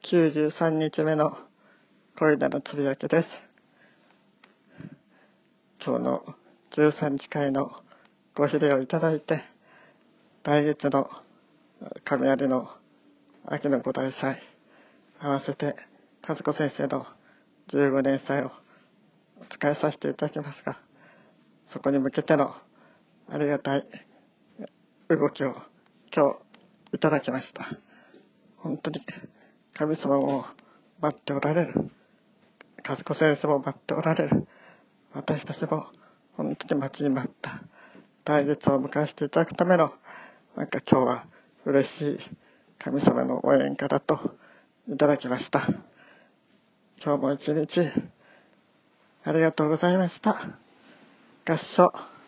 93日目の恋でのつぶやきです。今日の13日会のご比例をいただいて、来月の神有の秋の五大祭、合わせて和子先生の15年祭を使いさせていただきますが、そこに向けてのありがたい動きを今日いただきました。本当に神様を待っておられる、和子先生も待っておられる、私たちも本当に待ちに待った来月を迎えしていただくための、今日は嬉しい神様の応援歌だといただきました。今日も一日ありがとうございました。合唱。